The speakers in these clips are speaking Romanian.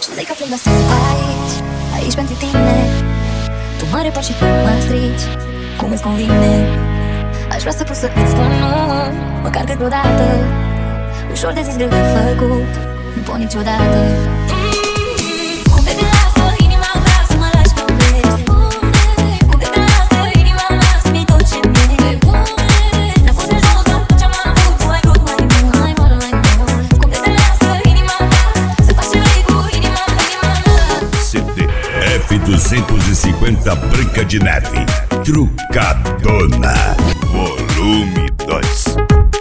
Zic că plâng, dar sunt aici, aici pentru tine. Tu mă repari și tu mă strici, cum îți convine. Aș vrea să pot să îți spun nu, măcar câteodată. Ușor de zis, greu de făcut, nu pot niciodată. Cum de te lasă inima mea să mă lași ca un bes? Cum de te lasă inima mea să mi-i tot ce mi-e? Ne-a fost de jos, dar tot ce-am avut, tu ai vrut mai mult, mai mult, mai mult. Cum de te lasă inima mea să faci ce vrei cu inima mea? CD F250 Branca de Neve, Trucadona, volume 2.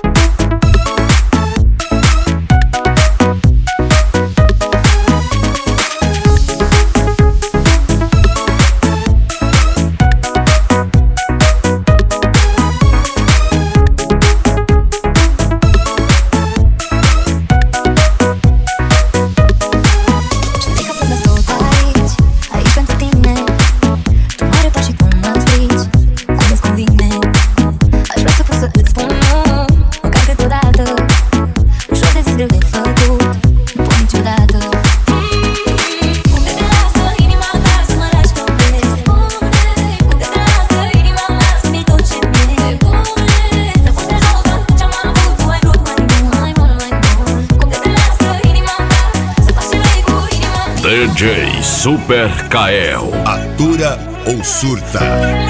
DJ Super Kael. Atura ou surta?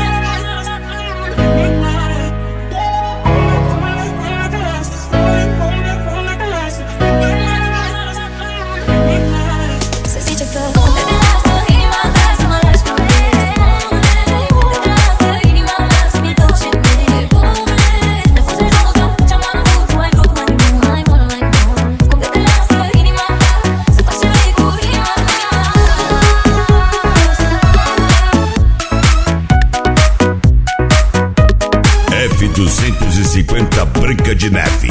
F250 Branca de Neve,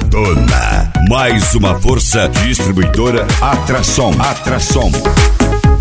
Trucadona. Mais uma força distribuidora Atração.